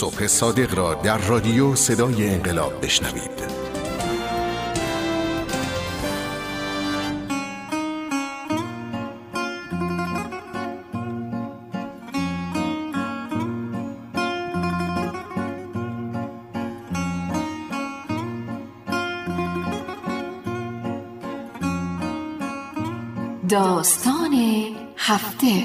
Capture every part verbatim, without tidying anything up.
صبح صادق را در رادیو صدای انقلاب بشنوید. داستان هفته.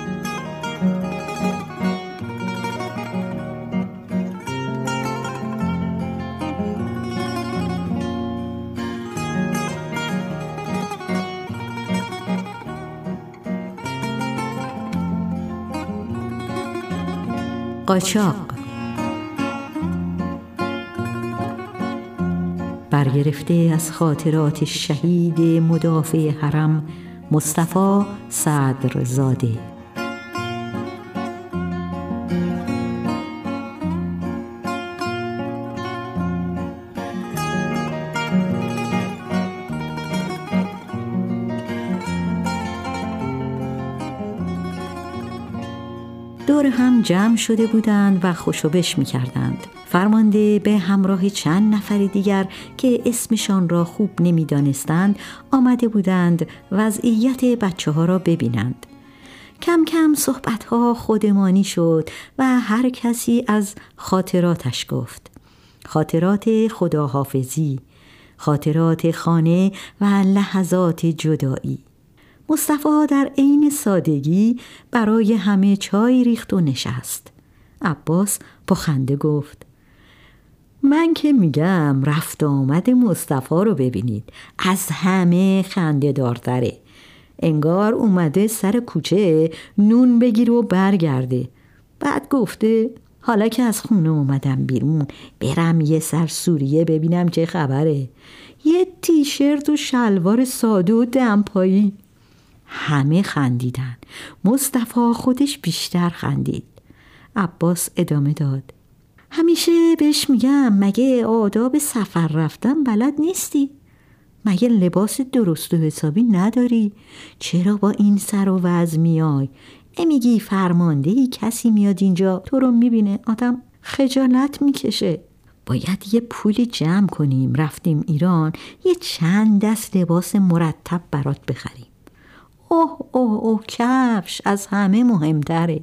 قاچاق. برگرفته از خاطرات شهید مدافع حرم مصطفی صدرزاده. دور هم جمع شده بودند و خوشوبش می کردند. فرمانده به همراه چند نفر دیگر که اسمشان را خوب نمی دانستند آمده بودند وضعیت بچه ها را ببینند. کم کم صحبت ها خودمانی شد و هر کسی از خاطراتش گفت. خاطرات خداحافظی، خاطرات خانه و لحظات جدایی. مصطفی در عین سادگی برای همه چای ریخت و نشست. عباس با خنده گفت: من که میگم رفت آمد مصطفی رو ببینید، از همه خنده دارتره. انگار اومده سر کوچه نون بگیر و برگرده. بعد گفته حالا که از خونه اومدم بیرون برم یه سر سوریه ببینم چه خبره. یه تیشرت و شلوار ساده و دمپایی. همه خندیدن. مصطفی خودش بیشتر خندید. عباس ادامه داد: همیشه بهش میگم مگه آداب سفر رفتن بلد نیستی؟ مگه لباس درست و حسابی نداری؟ چرا با این سر و وضع میای؟ نمیگی فرماندهی کسی میاد اینجا تو رو میبینه آدم خجالت میکشه. باید یه پولی جمع کنیم رفتیم ایران یه چند دست لباس مرتب برات بخریم. اوه اوه اوه کفش از همه مهمتره.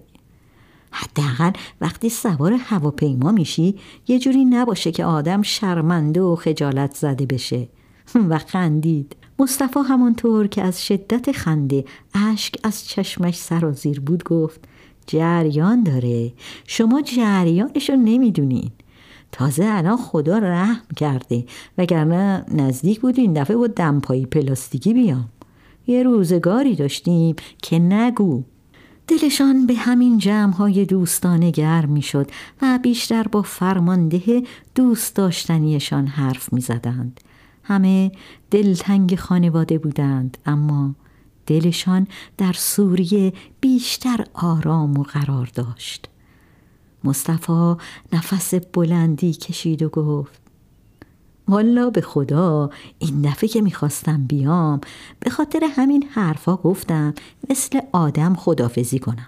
حداقل وقتی سوار هواپیما میشی یه جوری نباشه که آدم شرمنده و خجالت زده بشه. و خندید. مصطفی همانطور که از شدت خنده اشک از چشمش سرازیر بود گفت: جریان داره، شما جریانشو نمیدونین. تازه الان خدا رحم کرده، وگرنه نزدیک بود این دفعه با دمپایی پلاستیکی بیام. یه روزگاری داشتیم که نگو. دلشان به همین جمع‌های دوستانه گرم می‌شد و بیشتر با فرمانده دوست داشتنیشان حرف می‌زدند. همه دلتنگ خانواده بودند، اما دلشان در سوریه بیشتر آرام و قرار داشت. مصطفی نفس بلندی کشید و گفت: والا به خدا این دفعه که میخواستم بیام به خاطر همین حرفا گفتم مثل آدم خداحافظی کنم.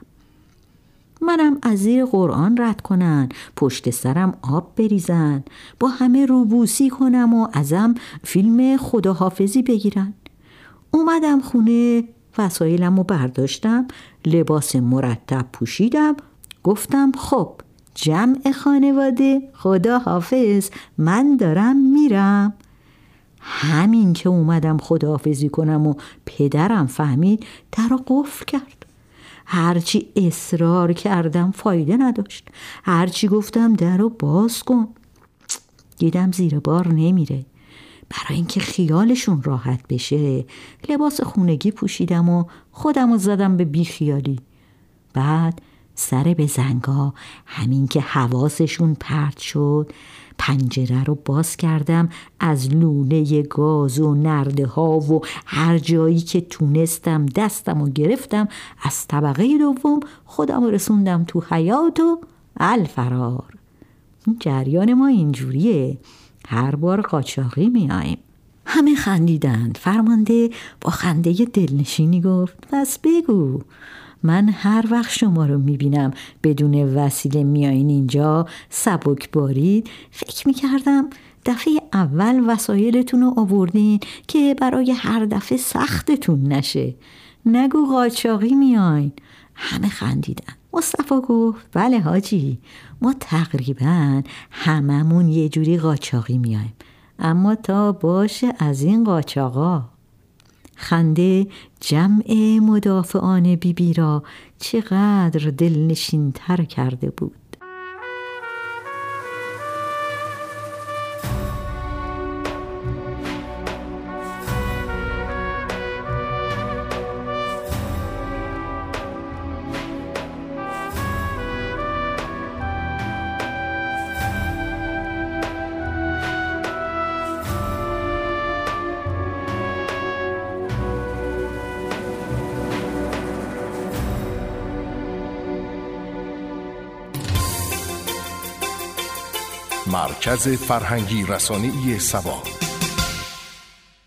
منم از زیر قرآن رد کنن، پشت سرم آب بریزن، با همه روبوسی کنم و ازم فیلم خداحافظی بگیرن. اومدم خونه، وسایلمو برداشتم، لباس مرتب پوشیدم، گفتم خب جمع خانواده خدا حافظ، من دارم میرم. همین که اومدم خداحافظی کنم و پدرم فهمید در رو قفل کرد. هرچی اصرار کردم فایده نداشت، هرچی گفتم در رو باز کن. دیدم زیر بار نمیره. برای اینکه خیالشون راحت بشه لباس خونگی پوشیدم و خودم رو زدم به بیخیالی. بعد سر به زنگا همین که حواسشون پرت شد پنجره رو باز کردم، از لونه گاز و نرده ها و هر جایی که تونستم دستم رو گرفتم، از طبقه دوم خودم رو رسوندم تو حیاط و الفرار. جریان ما اینجوریه، هر بار قاچاقی میاییم. همه خندیدند. فرمانده با خنده دلنشینی گفت: پس بگو من هر وقت شما رو میبینم بدون وسیله میایین اینجا سبک بارید، فکر میکردم دفعه اول وسایلتون رو آوردین که برای هر دفعه سختتون نشه. نگو قاچاقی میاین. همه خندیدن. مصطفی گفت بله حاجی، ما تقریبا هممون یه جوری قاچاقی میایم، اما تا باشه از این قاچاقا. خنده جمع مدافعان بی بی را چقدر دلنشین تر کرده بود. مرکز فرهنگی رسانه‌ای سبا.